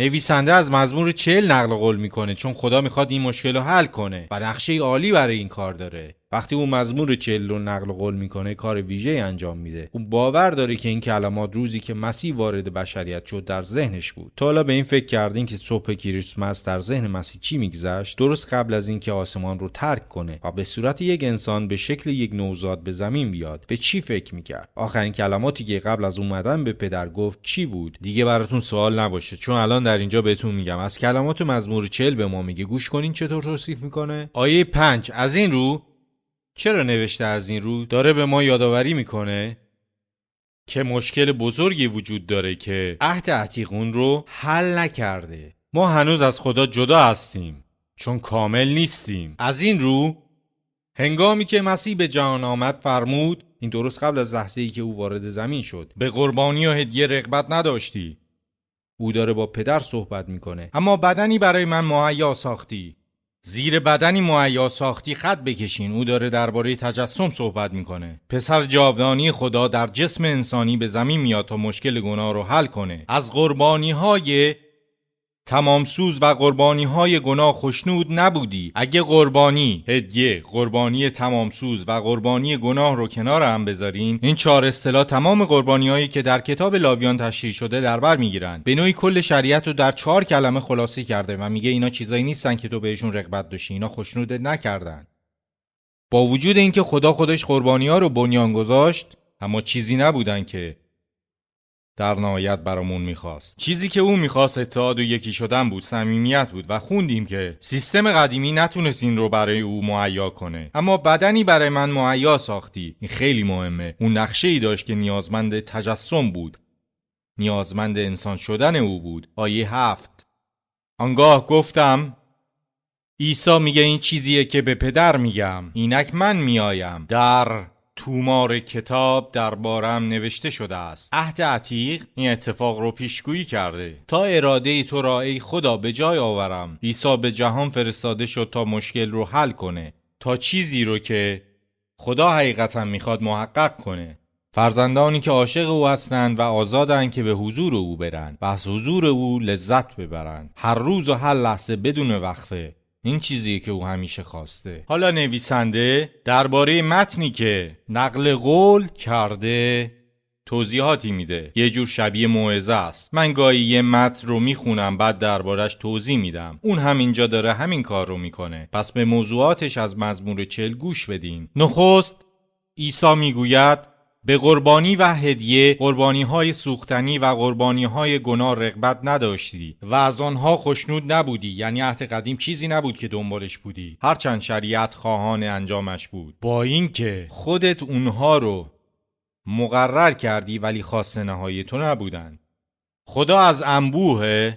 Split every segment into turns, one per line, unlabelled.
نویسنده از مزمور 40 نقل قول میکنه چون خدا میخواد این مشکل رو حل کنه و نقشه عالی برای این کار داره. وقتی اون مزمور 40 رو نقل قول میکنه کار ویژه‌ای انجام میده. اون باور داره که این کلمات روزی که مسیح وارد بشریت شد در ذهنش بود. تا حالا به این فکر کردین که صبح کریسمس در ذهن مسیح چی میگذشت؟ درست قبل از اینکه آسمان رو ترک کنه و به صورت یک انسان به شکل یک نوزاد به زمین بیاد، به چی فکر میکرد؟ آخرین کلماتی که قبل از اومدن به پدر گفت چی بود؟ دیگه براتون سوال نباشه چون الان در اینجا بهتون میگم. از کلمات مزمور 40 به ما میگه. گوش کنین چطور توصیف میکنه. آیه 5 از این رو چرا نوشته از این رو؟ داره به ما یادآوری میکنه که مشکل بزرگی وجود داره که عهد عتیق اون رو حل نکرده. ما هنوز از خدا جدا هستیم چون کامل نیستیم. از این رو هنگامی که مسیح به جهان آمد فرمود، این درست قبل از لحظه‌ای که او وارد زمین شد، به قربانی و هدیه رغبت نداشتی. او داره با پدر صحبت میکنه. اما بدنی برای من مهیا ساختی. زیر بدنی مهیا ساختی خط بکشین. او داره درباره تجسم صحبت میکنه. پسر جاودانی خدا در جسم انسانی به زمین میاد تا مشکل گناه رو حل کنه. از قربانی‌های تمامسوز و قربانی‌های گناه خوشنود نبودی. اگه قربانی، هدیه، قربانی تمامسوز و قربانی گناه رو کنار هم بذارین، این 4 اصطلاح تمام قربانی‌هایی که در کتاب لاویان تشریح شده در بر میگیرن. به نوعی کل شریعت رو در 4 کلمه خلاصه کرده و میگه اینا چیزایی نیستن که تو بهشون رغبت داشتی. اینا خوشنودت نکردن. با وجود اینکه خدا خودش قربانی‌ها رو بنیان گذاشت، اما چیزی نبودن که در نهایت برامون میخواست. چیزی که اون میخواست اتحاد و یکی شدن بود، صمیمیت بود و خوندیم که سیستم قدیمی نتونست این رو برای او مهیا کنه. اما بدنی برای من مهیا ساختی. این خیلی مهمه. اون نقشه‌ای داشت که نیازمند تجسم بود. نیازمند انسان شدن او بود. آیه 7 آنگاه گفتم، عیسی میگه این چیزیه که به پدر میگم، اینک من میایم. در تومار کتاب دربارم نوشته شده است. عهد عتیق این اتفاق رو پیشگویی کرده. تا اراده تو را ای خدا به جای آورم. عیسی به جهان فرستاده شد تا مشکل رو حل کنه، تا چیزی رو که خدا حقیقتا میخواد محقق کنه. فرزندانی که عاشق او هستند و آزادند که به حضور او برند و از حضور او لذت ببرند، هر روز و هر لحظه بدون وقفه. این چیزیه که او همیشه خواسته. حالا نویسنده درباره متنی که نقل قول کرده توضیحاتی میده. یه جور شبیه موعظه است. من گاهی یه متن رو میخونم بعد دربارش توضیح میدم. اون هم اینجا داره همین کار رو میکنه. پس به موضوعاتش از مزمور 40 گوش بدین. نخست عیسی میگوید به قربانی و هدیه، قربانی‌های سوختنی و قربانی‌های گناه رغبت نداشتی و از آنها خوشنود نبودی. یعنی عهد قدیم چیزی نبود که دنبالش بودی، هرچند شریعت خواهان انجامش بود. با اینکه خودت اونها رو مقرر کردی ولی خواسته نهایی تو نبودن. خدا از انبوه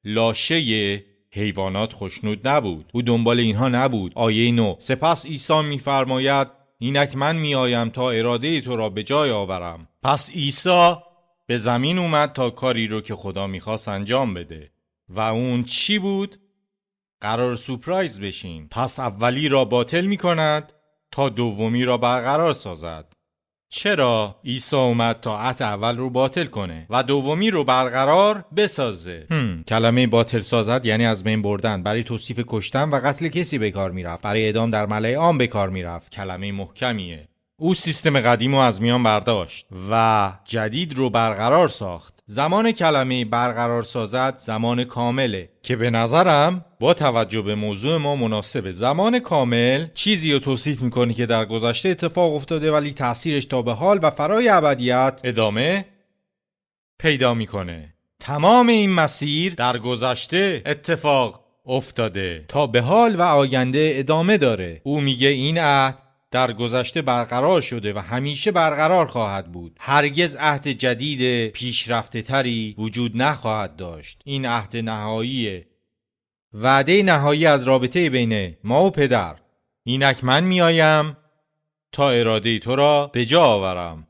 لاشه حیوانات خوشنود نبود. او دنبال اینها نبود. آیه 9 سپس عیسی می‌فرماید اینک من میآیم تا اراده تو را به جای آورم. پس عیسی به زمین اومد تا کاری رو که خدا میخواست انجام بده. و اون چی بود؟ قرار سورپرایز بشین. پس اولی را باطل میکند تا دومی را برقرار سازد. چرا؟ عیسی اومد تا عهد اول رو باطل کنه و دومی رو برقرار بسازه. کلمه باطل سازد یعنی از بین بردن. برای توصیف کشتن و قتل کسی به کار میرفت. برای اعدام در ملأ عام به کار میرفت. کلمه محکمیه. او سیستم قدیم رو از میان برداشت و جدید رو برقرار ساخت. زمان کلمه برقرار سازد زمان کامله که به نظرم با توجه به موضوع ما مناسبه. زمان کامل چیزی رو توصیف میکنه که در گذشته اتفاق افتاده ولی تأثیرش تا به حال و فرای ابدیت ادامه پیدا میکنه. تمام این مسیر در گذشته اتفاق افتاده، تا به حال و آینده ادامه داره. او میگه این عهد در گذشته برقرار شده و همیشه برقرار خواهد بود. هرگز عهد جدید پیشرفته تری وجود نخواهد داشت. این عهد نهاییه، وعده نهایی از رابطه بین ما و پدر. اینک من میایم تا اراده تو را به جا آورم.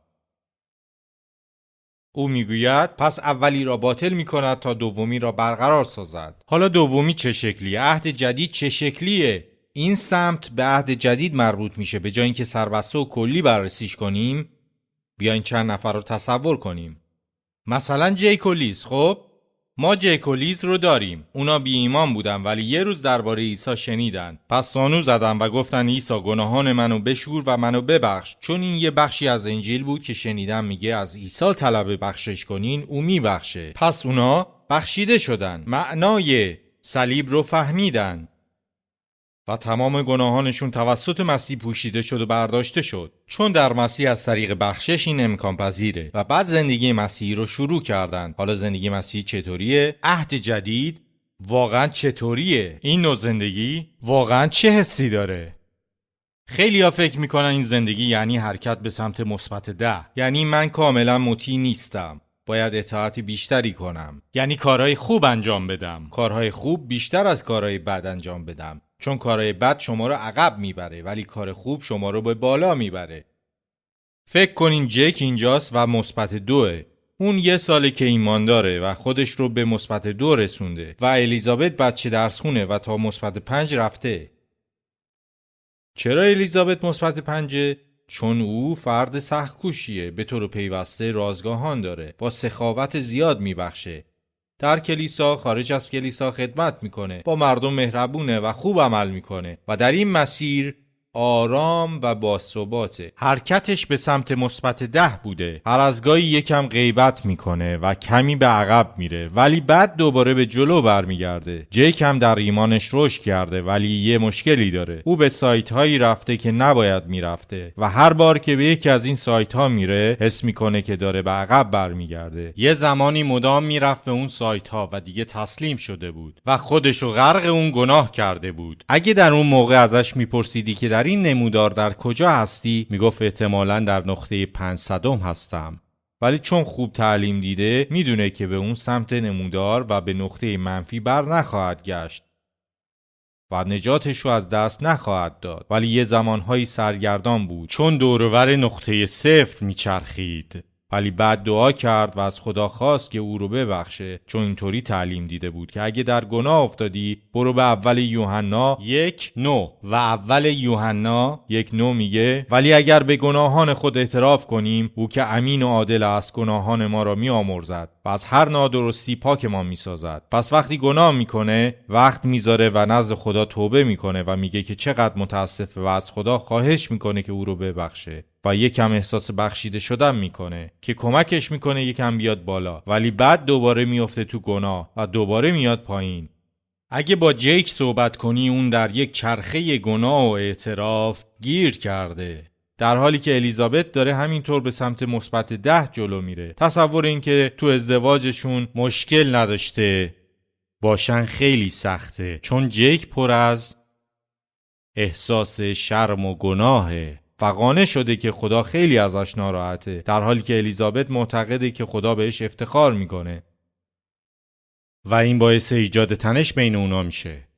او میگوید پس اولی را باطل میکند تا دومی را برقرار سازد. حالا دومی چه شکلیه؟ عهد جدید چه شکلیه؟ این سمت به عهد جدید مربوط میشه. به جای اینکه سربسته و کلی بررسیش کنیم، بیاین چند نفر رو تصور کنیم. مثلا جیک و لیز. خب ما جیک و لیز رو داریم. اونا بی ایمان بودن ولی یه روز درباره عیسی شنیدن. پس زانو زدن و گفتن عیسی گناهان منو بشور و منو ببخش. چون این یه بخشی از انجیل بود که شنیدم میگه از عیسی طلب بخشش کنین او میبخشه. پس اونا بخشیده شدن. معنای صلیب رو فهمیدن و تمام گناهانشون توسط مسیح پوشیده شد و برداشته شد. چون در مسیح از طریق بخشش این امکان پذیره و بعد زندگی مسیحی رو شروع کردن. حالا زندگی مسیحی چطوریه؟ عهد جدید واقعا چطوریه؟ این نوع زندگی واقعا چه حسی داره؟ خیلی‌ها فکر میکنن این زندگی یعنی حرکت به سمت مثبت 10. یعنی من کاملا مطیع نیستم، باید اطاعت بیشتری کنم. یعنی کارهای خوب انجام بدم، کارهای خوب بیشتر از کارهای بد انجام بدم. چون کارهای بد شما رو عقب میبره ولی کار خوب شما رو به بالا میبره. فکر کنین جک اینجاست و مثبت 2. اون 1 ساله که ایمان داره و خودش رو به مثبت 2 رسونده و الیزابت بچه درس خونه و تا مثبت 5 رفته. چرا الیزابت مثبت 5؟ چون او فرد سخت‌کوشیه، به طور پیوسته رازگاهان داره، با سخاوت زیاد میبخشه. در کلیسا، خارج از کلیسا خدمت میکنه، با مردم مهربونه و خوب عمل میکنه و در این مسیر آرام و باثباته. حرکتش به سمت مثبت 10 بوده. هر از گاهی یکم غیبت میکنه و کمی به عقب میره ولی بعد دوباره به جلو برمیگرده. جیک هم در ایمانش رشد کرده ولی یه مشکلی داره. او به سایت هایی رفته که نباید میرفته و هر بار که به یکی از این سایت ها میره حس میکنه که داره به عقب برمیگرده. یه زمانی مدام میرفت به اون سایت ها و دیگه تسلیم شده بود و خودشو غرق اون گناه کرده بود. اگه در اون موقع ازش میپرسیدی که در این نمودار در کجا هستی، میگفت احتمالاً در نقطه 500 هستم. ولی چون خوب تعلیم دیده میدونه که به اون سمت نمودار و به نقطه منفی بر نخواهد گشت و نجاتش رو از دست نخواهد داد. ولی یه زمانهایی سرگردان بود چون دورور نقطه 0 میچرخید. ولی بعد دعا کرد و از خدا خواست که او رو ببخشه، چون اینطوری تعلیم دیده بود که اگه در گناه افتادی برو به اول یوحنا 1:9 و اول یوحنا 1:9 میگه ولی اگر به گناهان خود اعتراف کنیم او که امین و عادل است گناهان ما را میآمرزد و از هر نادرستی پاک ما میسازد. پس وقتی گناه میکنه وقت میذاره و نزد خدا توبه میکنه و میگه که چقدر متاسفه و از خدا خواهش میکنه که او رو ببخشه و یکم احساس بخشیده شدن میکنه که کمکش میکنه یکم بیاد بالا. ولی بعد دوباره میفته تو گناه و دوباره میاد پایین. اگه با جیک صحبت کنی اون در یک چرخه گناه و اعتراف گیر کرده، در حالی که الیزابت داره همینطور به سمت مثبت 10 جلو میره. تصور این که تو ازدواجشون مشکل نداشته باشن خیلی سخته، چون جیک پر از احساس شرم و گناهه و قانع شده که خدا خیلی ازش ناراحته، در حالی که الیزابت معتقده که خدا بهش افتخار میکنه و این باعث ایجاد تنش بین اونا میشه.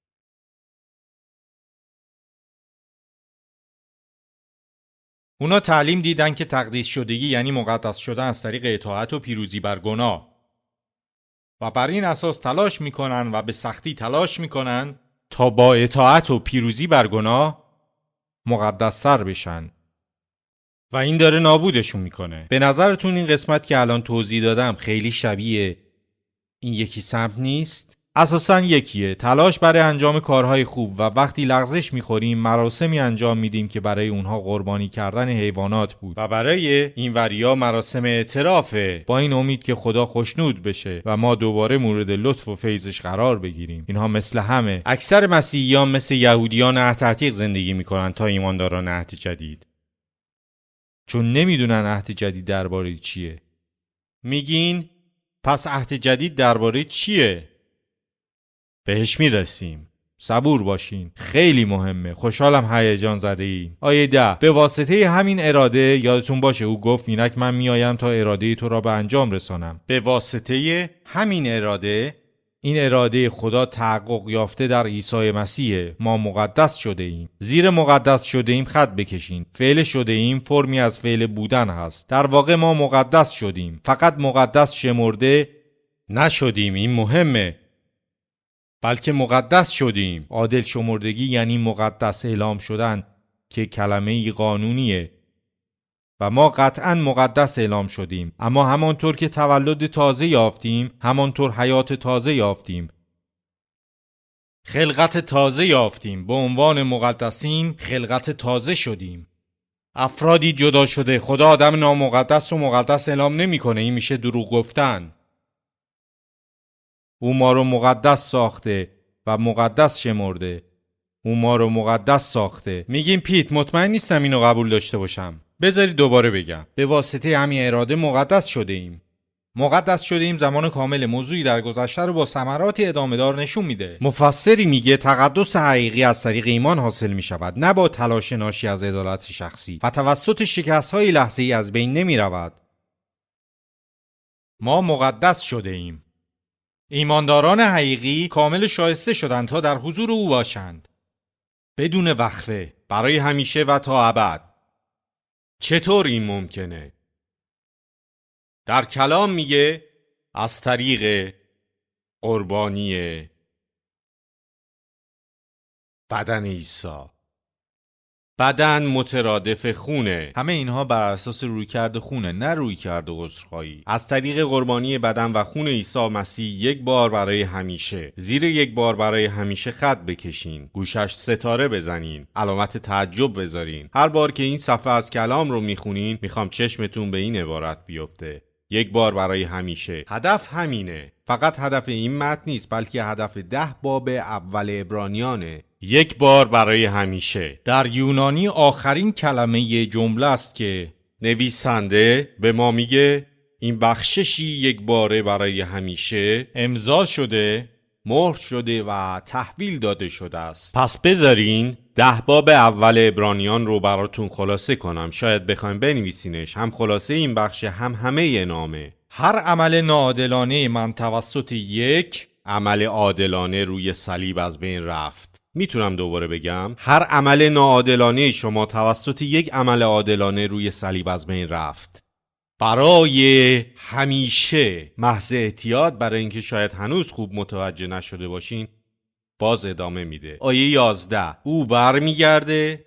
اونا تعلیم دیدن که تقدیس شدگی یعنی مقدس شدن از طریق اطاعت و پیروزی بر گناه و بر این اساس تلاش میکنن و به سختی تلاش میکنن تا با اطاعت و پیروزی بر گناه مقدس‌تر بشن و این داره نابودشون میکنه. به نظرتون این قسمت که الان توضیح دادم خیلی شبیه این یکی سمت نیست؟ اساساً یکیه، تلاش برای انجام کارهای خوب و وقتی لغزش میخوریم مراسمی انجام میدیم که برای اونها قربانی کردن حیوانات بود و برای این وریا مراسم اعترافه، با این امید که خدا خوشنود بشه و ما دوباره مورد لطف و فیضش قرار بگیریم. اینها مثل همه. اکثر مسیحیان مثل یهودیان عهد عتیق زندگی میکنن تا ایمانداران عهد جدید، چون نمیدونن عهد جدید درباره چیه. میگین پس عهد جدید درباره چیه؟ بهش میرسیم، صبور باشین، خیلی مهمه. خوشحالم هیجان زده این. آیه 10 به واسطه همین اراده، یادتون باشه او گفت اینک من میآیم تا اراده تو را به انجام رسانم. به واسطه همین اراده، این اراده خدا تحقق یافته در عیسی مسیح، ما مقدس شده ایم. زیر مقدس شده ایم خط بکشین. فعل شده ایم فرمی از فعل بودن هست. در واقع ما مقدس شدیم، فقط مقدس شمرده نشدیم، این مهمه، بلکه مقدس شدیم. عادل شمردگی یعنی مقدس اعلام شدن که کلمه قانونیه و ما قطعا مقدس اعلام شدیم، اما همانطور که تولد تازه یافتیم همانطور حیات تازه یافتیم، خلقت تازه یافتیم. به عنوان مقدسین خلقت تازه شدیم. افرادی جدا شده. خدا آدم نامقدس و مقدس اعلام نمیکنه. این میشه دروغ گفتن. او ما رو مقدس ساخته و مقدس شمرده. او ما رو مقدس ساخته. میگیم پیت مطمئن نیستم اینو قبول داشته باشم. بذاری دوباره بگم. به واسطه همین اراده مقدس شده ایم. مقدس شده ایم زمان کامل موضوعی در گذشته رو با ثمراتی ادامه دار نشون میده. مفسری میگه تقدس حقیقی از طریق ایمان حاصل میشود، نه با تلاش ناشی از عدالت شخصی و توسط شکست‌های لحظه‌ای از بین نمیرود. ما مقدس شده ایم. ایمانداران حقیقی کامل شایسته شدند تا در حضور او باشند. بدون وقفه، برای همیشه و تا ابد. چطور این ممکنه؟ در کلام میگه از طریق قربانی بدن عیسی. بدن مترادف خونه. همه اینها بر اساس رویکرد خونه، نه رویکرد عذرخواهی. از طریق قربانی بدن و خون عیسی مسیح یک بار برای همیشه، زیر یک بار برای همیشه خط بکشین، گوشش ستاره بزنین، علامت تعجب بذارین. هر بار که این صفحه از کلام رو میخونین میخوام چشمتون به این عبارت بیفته: یک بار برای همیشه. هدف همینه. فقط هدف این متن نیست، بلکه هدف 10 باب اول عبرانیانه. یک بار برای همیشه در یونانی آخرین کلمه جمله است که نویسنده به ما میگه این بخششی یک باره برای همیشه امضا شده، مهر شده و تحویل داده شده است. پس بذارین 10 باب اول عبرانیان رو براتون خلاصه کنم. شاید بخوایم بنویسینش، هم خلاصه این بخش هم همه نامه. هر عمل ناعادلانه من توسط یک عمل عادلانه روی صلیب از بین رفت. میتونم دوباره بگم؟ هر عمل ناعادلانه شما توسط یک عمل عادلانه روی صلیب از بین رفت. برای همیشه. محض احتیاط برای اینکه شاید هنوز خوب متوجه نشده باشین، باز ادامه میده. آیه 11: او برمیگرده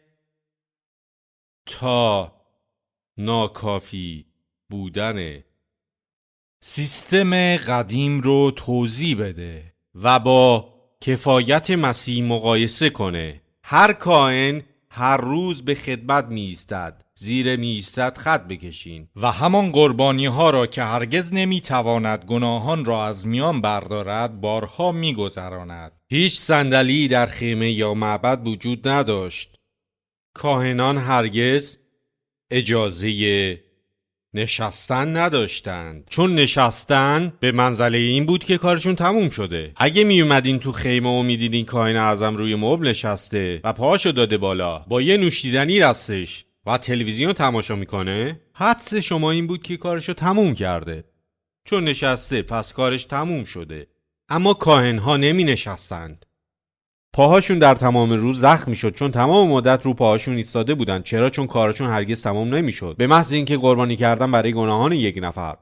تا ناکافی بودن سیستم قدیم رو توضیح بده و با کفایت مسیح مقایسه کنه. هر کاهن هر روز به خدمت می ایستد. زیر می ایستد خط بکشین. و همان قربانی ها را که هرگز نمی تواند گناهان را از میان بردارد بارها می گذراند. هیچ صندلی در خیمه یا معبد وجود نداشت. کاهنان هرگز اجازه نشستن نداشتند، چون نشستن به منزله این بود که کارشون تموم شده. اگه می اومدین تو خیمه و می دیدین کاهن اعظم روی مبل نشسته و پاهاشو داده بالا با یه نوشیدنی دستش و تلویزیون تماشا میکنه، حدس شما این بود که کارشو تموم کرده، چون نشسته پس کارش تموم شده. اما کاهنها نمی نشستند. پاهاشون در تمام روز زخم میشد، چون تمام مدت رو پاهاشون ایستاده بودن. چرا؟ چون کارشون هرگز تمام نمیشد. به محض اینکه قربانی کردن برای گناهان یک نفر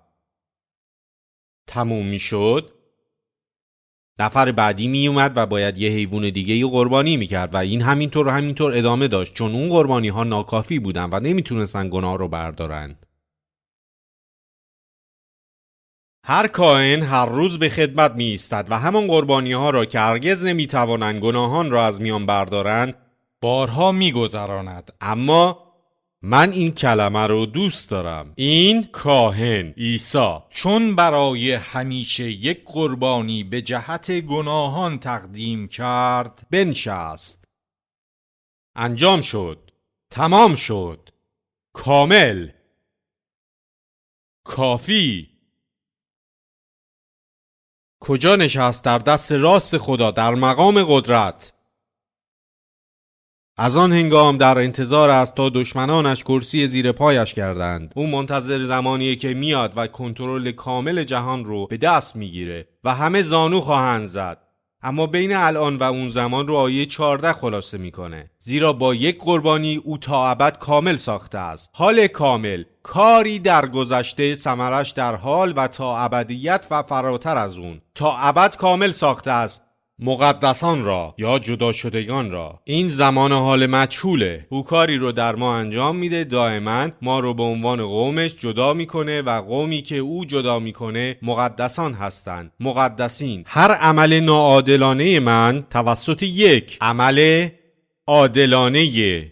تموم میشد، نفر بعدی می اومد و باید یه حیوان دیگه قربانی میکرد و این همینطور ادامه داشت، چون اون قربانی ها ناکافی بودن و نمیتونستن گناه رو بردارن. هر کاهن هر روز به خدمت می ایستد و همان قربانی ها را که هرگز نمی توانند گناهان را از میان بردارند بارها می گذراند. اما من این کلمه رو دوست دارم. این کاهن عیسی، چون برای همیشه یک قربانی به جهت گناهان تقدیم کرد، بنشست. انجام شد. تمام شد. کامل. کافی. کجا نشست؟ در دست راست خدا، در مقام قدرت. از آن هنگام در انتظار است تا دشمنانش کرسی زیر پایش کردند. او منتظر زمانیه که میاد و کنترل کامل جهان رو به دست میگیره و همه زانو خواهند زد. اما بین الان و اون زمان رو آیه 14 خلاصه میکنه. زیرا با یک قربانی او تا ابد کامل ساخته است. حال کامل، کاری در گذشته، ثمرش در حال و تا ابدیت و فراتر از اون. تا ابد کامل ساخته است. مقدسان را یا جدا شدگان را. این زمان حال مجهوله. او کاری رو در ما انجام میده، دائما ما رو به عنوان قومش جدا میکنه و قومی که او جدا میکنه مقدسان هستند، مقدسین. هر عمل ناعادلانه من توسط یک عمل عادلانه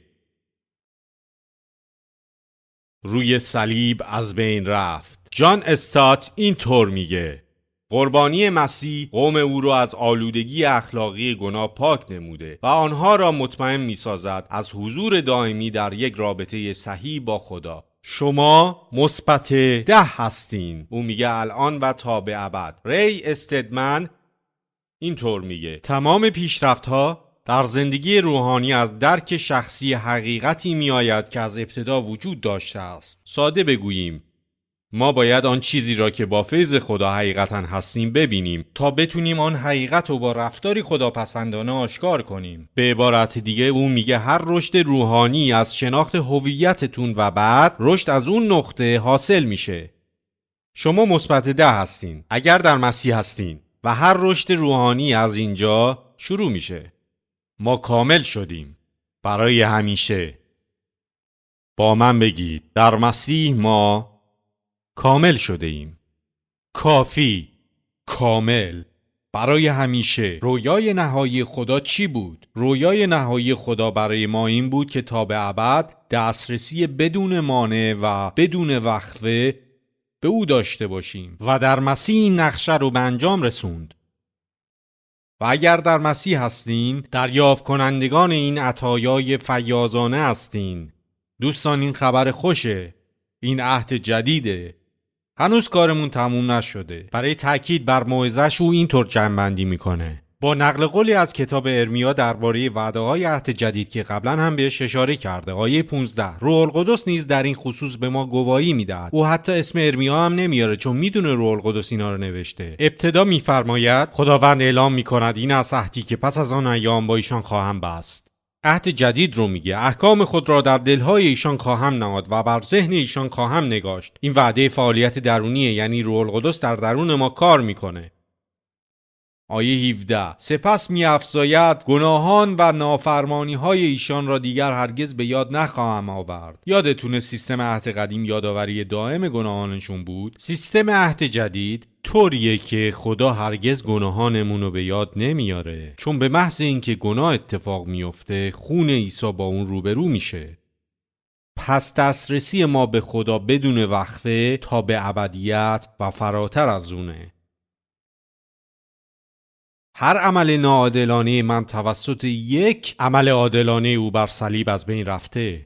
روی صلیب از بین رفت. جان استات اینطور میگه: قربانی مسیح قوم او را از آلودگی اخلاقی گناه پاک نموده و آنها را مطمئن می‌سازد از حضور دائمی در یک رابطه صحیح با خدا. شما مثبت 10 هستین. او میگه الان و تا به ابد. ری استدمن اینطور میگه: تمام پیشرفت‌ها در زندگی روحانی از درک شخصی حقیقتی می‌آید که از ابتدا وجود داشته است. ساده بگوییم، ما باید آن چیزی را که با فیض خدا حقیقتا هستیم ببینیم تا بتونیم آن حقیقت رو با رفتاری خداپسندانه آشکار کنیم. به عبارت دیگه او میگه هر رشد روحانی از شناخت هویتتون و بعد رشد از اون نقطه حاصل میشه. شما مثبت 10 هستین اگر در مسیح هستین و هر رشد روحانی از اینجا شروع میشه. ما کامل شدیم برای همیشه. با من بگید: در مسیح ما کامل شده ایم. کافی، کامل، برای همیشه. رویای نهایی خدا چی بود؟ رویای نهایی خدا برای ما این بود که تا به ابد دسترسی بدون مانع و بدون وقفه به او داشته باشیم و در مسیح این نقشه رو به انجام رسوند. و اگر در مسیح هستین دریافت کنندگان این عطایای فیاضانه هستین. دوستان این خبر خوشه، این عهد جدیده. هنوز کارمون تموم نشده. برای تأکید بر موعظه‌اش او اینطور جمع‌بندی میکنه با نقل قولی از کتاب ارمیا درباره وعده‌های عهد جدید که قبلا هم بهش اشاره کرده. آیه 15: روح القدس نیز در این خصوص به ما گواهی میدهد. او حتی اسم ارمیا هم نمیاره چون میدونه روح القدس اینا رو نوشته. ابتدا میفرماید خداوند اعلام میکند این است عهدی که پس از آن ایام با ایشان خواهم بست. عهد جدید رو میگه. احکام خود را در دلهای ایشان خواهم نهاد و بر ذهن ایشان خواهم نگاشت. این وعده فعالیت درونیه، یعنی روح القدس در درون ما کار میکنه. آیه 17: سپس می‌افزاید گناهان و نافرمانی‌های ایشان را دیگر هرگز به یاد نخواهم آورد. یادتونه سیستم عهد قدیم یادآوری دائم گناهانشون بود؟ سیستم عهد جدید طوریه که خدا هرگز گناهانمون رو به یاد نمیاره، چون به محض اینکه گناه اتفاق میفته خون عیسی با اون روبرو میشه. پس دسترسی ما به خدا بدون وقفه تا به ابدیت و فراتر از اونه. هر عمل ناعادلانه من توسط یک عمل عادلانه او بر صلیب از بین رفته.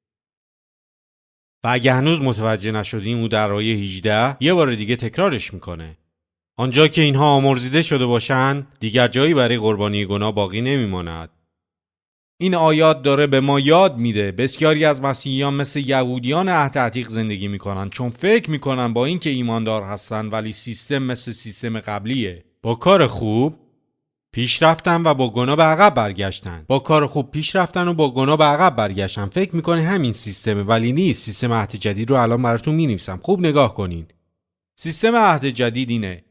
و اگه هنوز متوجه نشدیم او در آیه 18 یه بار دیگه تکرارش میکنه: آنجا که اینها آمرزیده شده باشند دیگر جایی برای قربانی گناه باقی نمیماند. این آیات داره به ما یاد میده بسیاری از مسیحیان مثل یهودیان عهد عتیق زندگی میکنن، چون فکر میکنن با اینکه ایماندار هستن ولی سیستم مثل سیستم قبلیه. با کار خوب پیش رفتن و با گناه به عقب برگشتن. با کار خوب پیش رفتن و با گناه به عقب برگشتن. فکر میکنه همین سیستمه ولی نیست. سیستم عهد جدید رو الان براتون مینویسم، خوب نگاه کنین. سیستم عهد جدید اینه: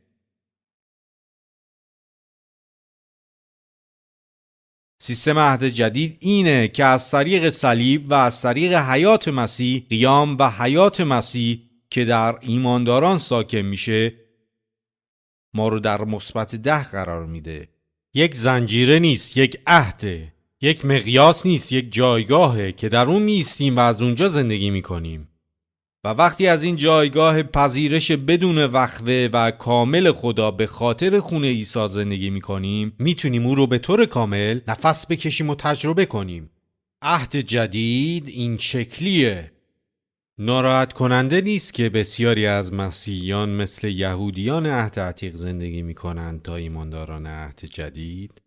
سیستم عهد جدید اینه که از طریق صلیب و از طریق حیات مسیح، قیام و حیات مسیح که در ایمانداران ساکن میشه، ما رو در مثبت 10 قرار میده. یک زنجیره نیست، یک عهده. یک مقیاس نیست، یک جایگاهه که در اون میستیم و از اونجا زندگی میکنیم. و وقتی از این جایگاه پذیرش بدون وقفه و کامل خدا به خاطر خون عیسی زندگی میکنیم، میتونیم او رو به طور کامل نفس بکشیم و تجربه کنیم. عهد جدید این شکلیه. ناراحت کننده نیست که بسیاری از مسیحیان مثل یهودیان عهد عتیق زندگی میکنند تا ایمانداران عهد جدید؟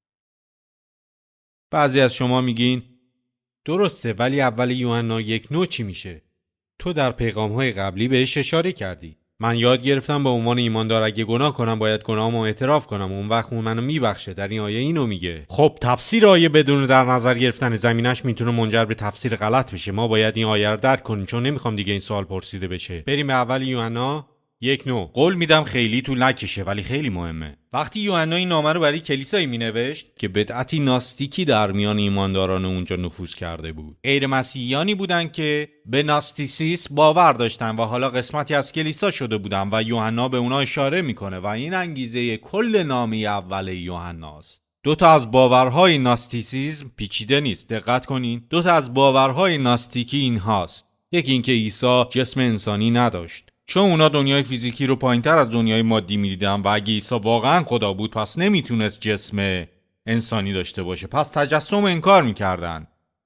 بعضی از شما میگین درسته، ولی اول یوحنا 1:9 چی میشه؟ تو در پیغام‌های قبلی بهش اشاره کردی. من یاد گرفتم به عنوان ایماندار اگه گناه کنم باید گناهمو اعتراف کنم، اون وقت اون منو میبخشه. در این آیه اینو میگه. خب تفسیر آیه بدون در نظر گرفتن زمینش میتونه منجر به تفسیر غلط بشه. ما باید این آیه رو درک کنیم، چون نمیخوام دیگه این سوال پرسیده بشه. بریم به اول یوحنا 1:9 قول میدم خیلی طول نکشه ولی خیلی مهمه. وقتی یوحنا این نامه رو برای کلیسایی مینوشت که بدعتی ناستیکی در میان ایمانداران اونجا نفوذ کرده بود، غیر مسیحیانی بودن که به ناستیسیسم باور داشتن و حالا قسمتی از کلیسا شده بودن و یوحنا به اونا اشاره میکنه و این انگیزه کل نامه اول یوحناست. دوتا از باورهای ناستیسیسم پیچیده نیست، دقت کنین. دوتا از باورهای ناستیکی این هاست: یکی اینکه عیسی جسم انسانی نداشت، چون اونا دنیای فیزیکی رو پایین‌تر از دنیای مادی می‌دیدن و اگه عیسی واقعا خدا بود پس نمیتونست جسم انسانی داشته باشه، پس تجسم انکار می‌کردن.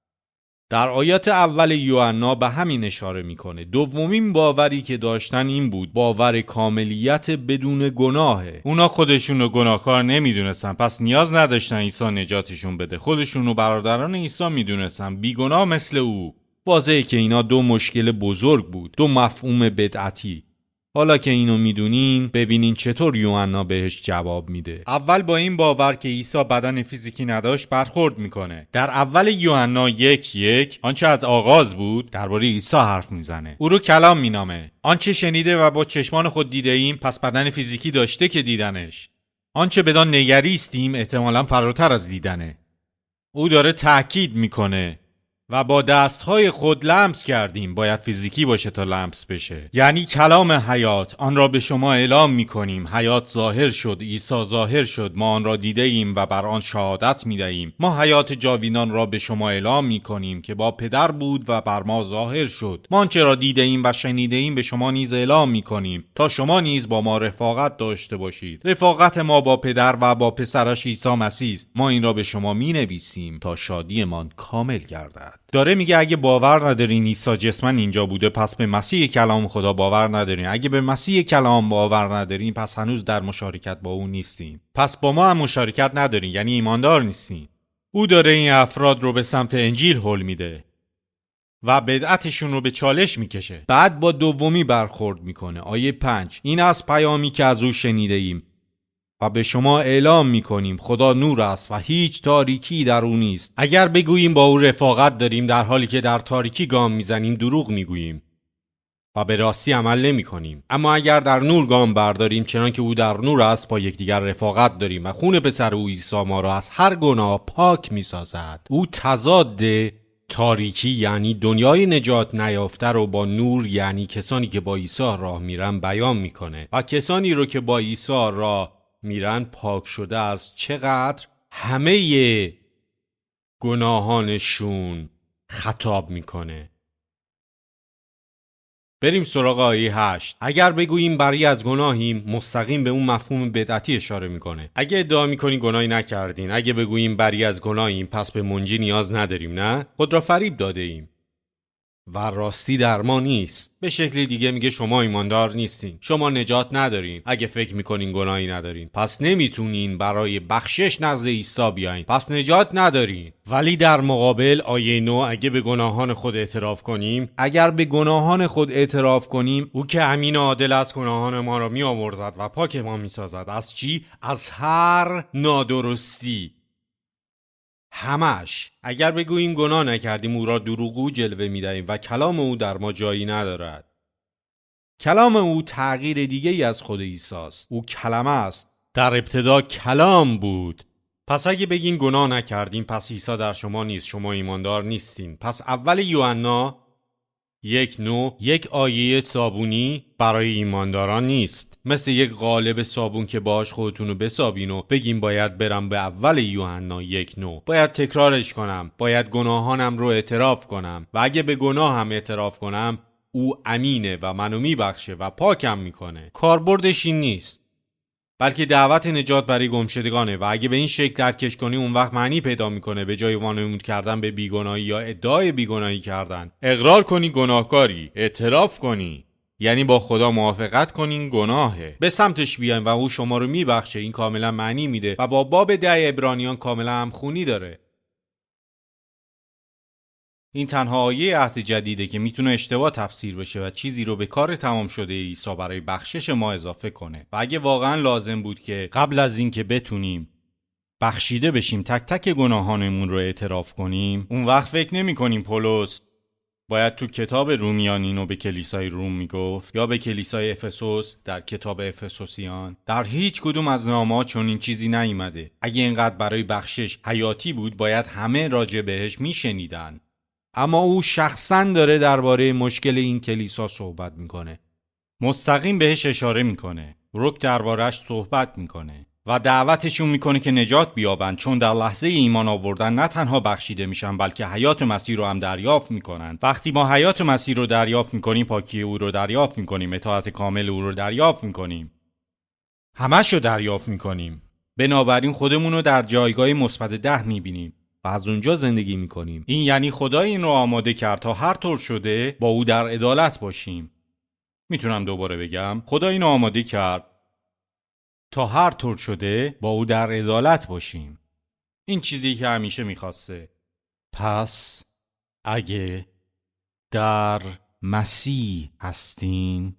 در آیات اول یوحنا به همین اشاره میکنه. دومین باوری که داشتن این بود: باور کاملیت بدون گناهه. اونا خودشون رو گناهکار نمیدونستن، پس نیاز نداشتن عیسی نجاتشون بده. خودشون رو برادران عیسی میدونستن، بیگناه مثل او. واضحه که اینا دو مشکل بزرگ بود، دو مفهوم بدعتی. حالا که اینو میدونین، ببینین چطور یوحنا بهش جواب میده. اول با این باور که عیسی بدن فیزیکی نداشت برخورد میکنه. در اول یوحنا 1:1 آنچه از آغاز بود درباره عیسی حرف میزنه. او رو کلام مینامه. آنچه شنیده و با چشمان خود دیده ایم پس بدن فیزیکی داشته که دیدنش. آنچه بدان نگریستیم احتمالاً فراتر از دیدنه. او داره تأکید میکنه و با دستهای خود لمس کردیم. باید فیزیکی باشه تا لمس بشه. یعنی کلام حیات، آن را به شما اعلام میکنیم. حیات ظاهر شد، عیسی ظاهر شد، ما آن را دیده ایم و بر آن شهادت میدهیم. ما حیات جاویدان را به شما اعلام میکنیم که با پدر بود و بر ما ظاهر شد. ما آنچه را دیده ایم و شنیده ایم به شما نیز اعلام میکنیم تا شما نیز با ما رفاقت داشته باشید. رفاقت ما با پدر و با پسرش عیسی مسیح. ما این را به شما مینویسیم تا شادیمان کامل گردد. داره میگه اگه باور ندارین عیسی جسمن اینجا بوده پس به مسیح کلام خدا باور ندارین. اگه به مسیح کلام باور ندارین پس هنوز در مشارکت با او نیستین. پس با ما هم مشارکت ندارین، یعنی ایماندار نیستین. او داره این افراد رو به سمت انجیل هل میده و بدعتشون رو به چالش میکشه. بعد با دومی برخورد میکنه. آیه 5: این از پیامی که از او شنیده ایم و به شما اعلام میکنیم خدا نور است و هیچ تاریکی در او نیست. اگر بگوییم با او رفاقت داریم در حالی که در تاریکی گام میزنیم دروغ میگوییم و به راستی عمل نمی کنیم. اما اگر در نور گام برداریم چنان که او در نور است با یکدیگر رفاقت داریم و خون پسر او عیسی ما را از هر گناه پاک میسازد. او تضاد تاریکی یعنی دنیای نجات نیافته رو با نور یعنی کسانی که با عیسی راه میرن بیان میکنه و کسانی رو که با عیسی راه میرن پاک شده از چقدر همه گناهانشون خطاب میکنه. بریم سراغ آیه 8. اگر بگوییم بری از گناهیم مستقیم به اون مفهوم بدعتی اشاره میکنه. اگه ادعا میکنین گناهی نکردین، اگه بگوییم بری از گناهیم پس به منجی نیاز نداریم، نه؟ خود را فریب داده ایم و راستی در ما نیست. به شکلی دیگه میگه شما ایماندار نیستین، شما نجات ندارین. اگه فکر میکنین گناهی ندارین پس نمیتونین برای بخشش نزد عیسی بیاین، پس نجات ندارین. ولی در مقابل آیه 9: اگه به گناهان خود اعتراف کنیم، اگر به گناهان خود اعتراف کنیم او که امین و عادل از گناهان ما را میآمرزد و پاک ما میسازد. از چی؟ از هر نادرستی. همش. اگر بگوییم گناه نکردیم او را دروغگو جلوه می‌دهیم و کلام او در ما جایی ندارد. کلام او تغییر دیگه‌ای از خود عیسی است. او کلمه است. در ابتدا کلام بود. پس اگه بگین گناه نکردیم پس عیسی در شما نیست، شما ایماندار نیستین. پس اول یوحنا 1:9 یک آیه صابونی برای ایمانداران نیست، مثل یک قالب صابون که باهاش خودتون رو بسابین و بگیم باید برم به اول یوحنا 1:9. باید تکرارش کنم، باید گناهانم رو اعتراف کنم و اگه به گناه هم اعتراف کنم او امینه و منو میبخشه و پاکم میکنه. کاربردش این نیست بلکه دعوت نجات برای گمشدگانه و اگه به این شکل درکش کنی اون وقت معنی پیدا میکنه. به جای وانمود کردن به بیگناهی یا ادعای بیگناهی کردن، اقرار کنی گناهکاری، اعتراف کنی، یعنی با خدا موافقت کنین گناهه، به سمتش بیاین و او شما رو میبخشه. این کاملا معنی میده و با باب 10 عبرانیان کاملا همخونی داره. این تنها آیه عهد جدیده که میتونه اشتباه تفسیر بشه و چیزی رو به کار تمام شده عیسی برای بخشش ما اضافه کنه. و اگه واقعا لازم بود که قبل از این که بتونیم بخشیده بشیم تک تک گناهانمون رو اعتراف کنیم، اون وقت فکر نمی کنیم پولس
باید تو کتاب رومیان اینو به کلیسای روم میگفت یا به کلیسای افسوس در کتاب افسوسیان؟ در هیچ کدوم از نامه‌ها چنین چیزی نیامده. اگه اینقدر برای بخشش حیاتی بود باید همه راجع بهش میشنیدن. اما او شخصاً داره درباره مشکل این کلیسا صحبت میکنه. مستقیم بهش اشاره میکنه. رک درباره‌اش صحبت میکنه و دعوتشون میکنه که نجات بیابن، چون در لحظه ایمان آوردن نه تنها بخشیده میشن بلکه حیات مسیح رو هم دریافت میکنن. وقتی ما حیات مسیح رو دریافت میکنیم، پاکی او رو دریافت میکنیم، اطاعت کامل او رو دریافت میکنیم، همش رو دریافت میکنیم. بنابراین خودمون رو در جایگاه مثبت 10 میبینیم و از اونجا زندگی میکنیم. این یعنی خدا این رو آماده کرد تا هر طور شده با او در عدالت باشیم. میتونم دوباره بگم، خدا این رو آماده کرد تا هر طور شده با او در عدالت باشیم. این چیزی که همیشه میخواسته. پس اگه در مسیح هستین،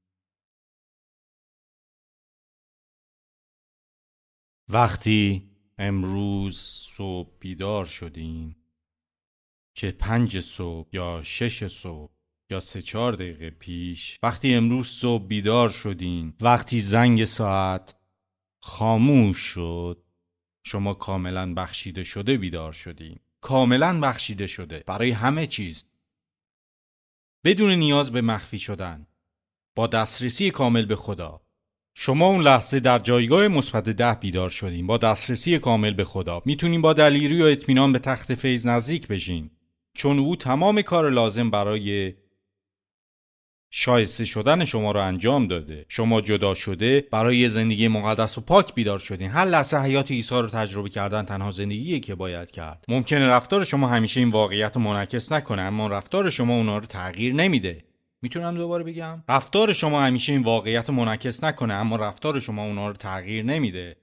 وقتی امروز صبح بیدار شدین، که 5 صبح یا 6 صبح یا 3-4 دقیقه پیش، وقتی امروز صبح بیدار شدین، وقتی زنگ ساعت خاموش شد، شما کاملا بخشیده شده بیدار شدین. کاملا بخشیده شده برای همه چیز، بدون نیاز به مخفی شدن، با دسترسی کامل به خدا. شما اون لحظه در جایگاه مثبت 10 بیدار شدین، با دسترسی کامل به خدا. میتونین با دلیری و اطمینان به تخت فیض نزدیک بشین، چون او تمام کار لازم برای شایسته شدن شما رو انجام داده. شما جدا شده برای زندگی مقدس و پاک بیدار شدین. هر لحظه حیات عیسی رو تجربه کردن تنها زندگیه که باید کرد. ممکنه رفتار شما همیشه این واقعیت رو منعکس نکنه، اما رفتار شما اونا رو تغییر نمیده. میتونم دوباره بگم؟ رفتار شما همیشه این واقعیت رو منعکس نکنه، اما رفتار شما اونا رو تغییر نمیده.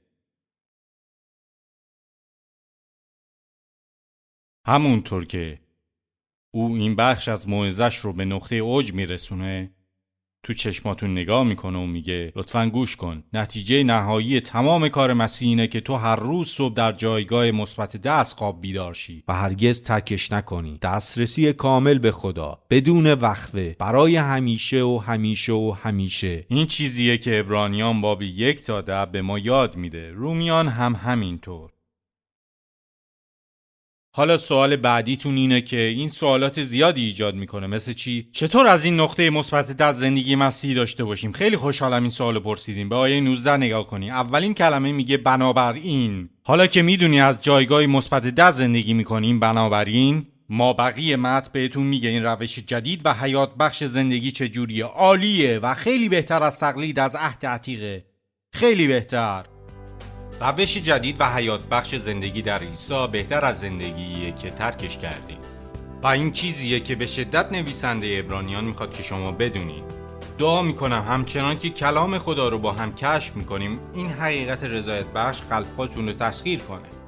همونطور که او این بخش از موعظه‌اش رو به نقطه اوج میرسونه، تو چشماتون نگاه میکنه و میگه لطفاً گوش کن. نتیجه نهایی تمام کار مسیح اینه که تو هر روز صبح در جایگاه مثبت 10 از خواب بیدار شی و هرگز ترکش نکنی. دسترسی کامل به خدا بدون وقفه برای همیشه و همیشه و همیشه. این چیزیه که عبرانیان باب 1 تا 10 به ما یاد میده. رومیان هم همینطور. حالا سوال بعدیتون اینه که این سوالات زیادی ایجاد میکنه، مثل چی؟ چطور از این نقطه مثبت 10 زندگی مسیحی داشته باشیم؟ خیلی خوشحالم این سوالو پرسیدیم. به آیه 19 نگاه کنی. اولین کلمه میگه بنابراین. حالا که میدونی از جایگاه مثبت 10 زندگی میکنیم، بنابراین ما بقیه متن بهتون میگه این روش جدید و حیات بخش زندگی چجوریه. عالیه و خیلی بهتر از تقلید از عهد عتیقه. خیلی بهتر. روش جدید و حیات بخش زندگی در عیسی بهتر از زندگیه که ترکش کردید. و این چیزیه که به شدت نویسنده عبرانیان میخواد که شما بدونید. دعا میکنم همچنان که کلام خدا رو با هم کشف میکنیم، این حقیقت رضایت بخش قلباتون رو تسخیر کنه.